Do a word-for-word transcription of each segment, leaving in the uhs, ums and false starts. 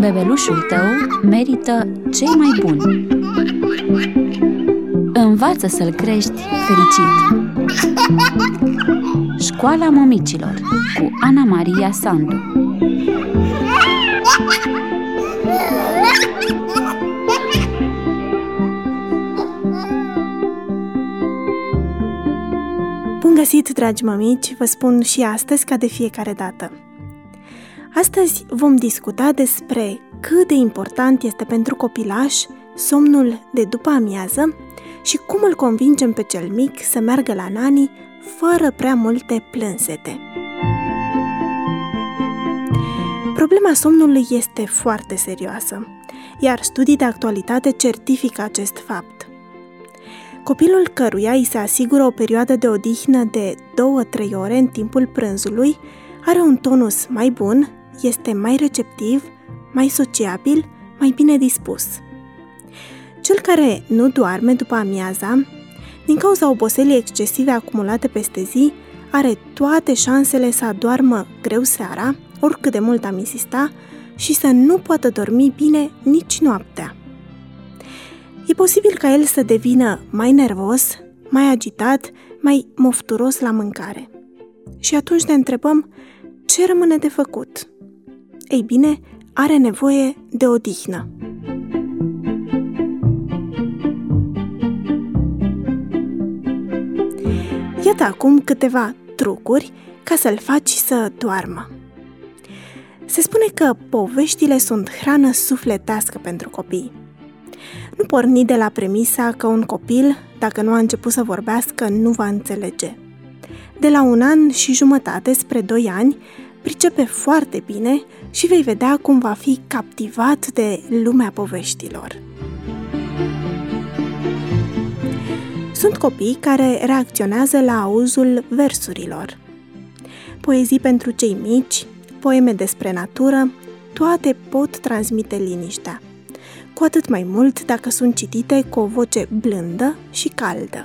Bebelușul tău merită cei mai buni. Învață să-l crești fericit. Școala Mămicilor cu Ana Maria Sandu. Bun găsit, dragi mămici, vă spun și astăzi ca de fiecare dată. Astăzi vom discuta despre cât de important este pentru copilaș somnul de după amiază și cum îl convingem pe cel mic să meargă la nani fără prea multe plânsete. Problema somnului este foarte serioasă, iar studii de actualitate certifică acest fapt. Copilul căruia îi se asigură o perioadă de odihnă de două-trei ore în timpul prânzului are un tonus mai bun, este mai receptiv, mai sociabil, mai bine dispus. Cel care nu doarme după amiaza, din cauza oboselii excesive acumulate peste zi, are toate șansele să adoarmă greu seara, oricât de mult am insista, și să nu poată dormi bine nici noaptea. E posibil ca el să devină mai nervos, mai agitat, mai mofturos la mâncare. Și atunci ne întrebăm, ce rămâne de făcut? Ei bine, are nevoie de odihnă. Iată acum câteva trucuri ca să-l faci să doarmă. Se spune că poveștile sunt hrană sufletească pentru copii. Nu porni de la premisa că un copil, dacă nu a început să vorbească, nu va înțelege. De la un an și jumătate spre doi ani, pricepe foarte bine și vei vedea cum va fi captivat de lumea poveștilor. Sunt copii care reacționează la auzul versurilor. Poezii pentru cei mici, poeme despre natură, toate pot transmite liniștea, cu atât mai mult dacă sunt citite cu o voce blândă și caldă.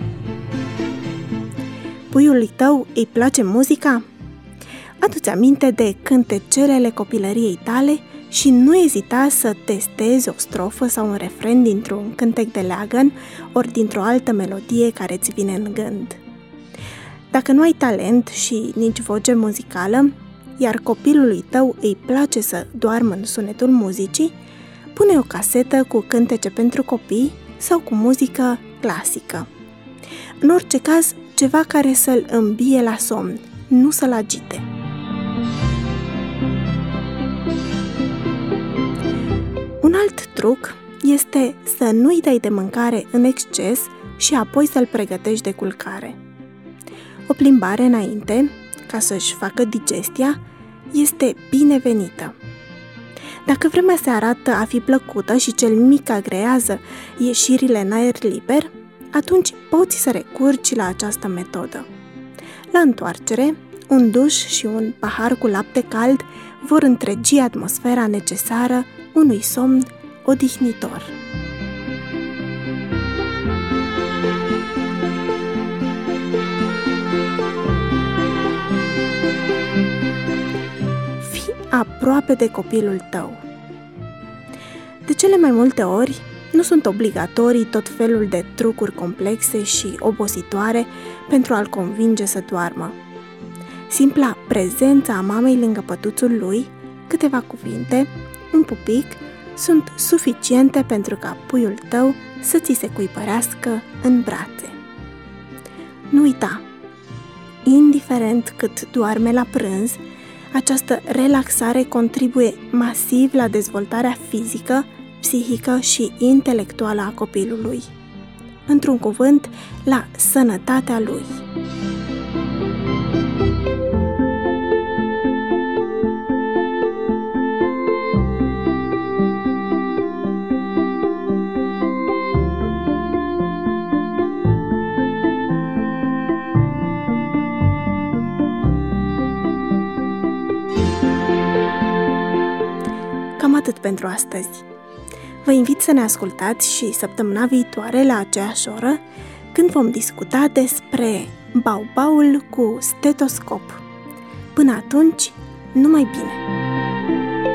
Puiului tău îi place muzica? Adu-ți aminte de cântecelele copilăriei tale și nu ezita să testezi o strofă sau un refren dintr-un cântec de leagăn ori dintr-o altă melodie care îți vine în gând. Dacă nu ai talent și nici voce muzicală, iar copilului tău îi place să doarmă în sunetul muzicii, pune o casetă cu cântece pentru copii sau cu muzică clasică. În orice caz, ceva care să-l îmbie la somn, nu să-l agite. Un alt truc este să nu-i dai de mâncare în exces și apoi să-l pregătești de culcare. O plimbare înainte, ca să-și facă digestia, este binevenită. Dacă vremea se arată a fi plăcută și cel mic agrează ieșirile în aer liber, atunci poți să recurgi la această metodă. La întoarcere, un duș și un pahar cu lapte cald vor întregi atmosfera necesară unui somn odihnitor. Fii aproape de copilul tău. De cele mai multe ori, nu sunt obligatorii tot felul de trucuri complexe și obositoare pentru a-l convinge să doarmă. Simpla prezența a mamei lângă pătuțul lui, câteva cuvinte, un pupic, sunt suficiente pentru ca puiul tău să ți se cuipărească în brațe. Nu uita, indiferent cât doarme la prânz, această relaxare contribuie masiv la dezvoltarea fizică, psihică și intelectuală a copilului. Într-un cuvânt, la sănătatea lui. Cam atât pentru astăzi. Vă invit să ne ascultați și săptămâna viitoare la aceeași oră, când vom discuta despre baubaul cu stetoscop. Până atunci, numai bine!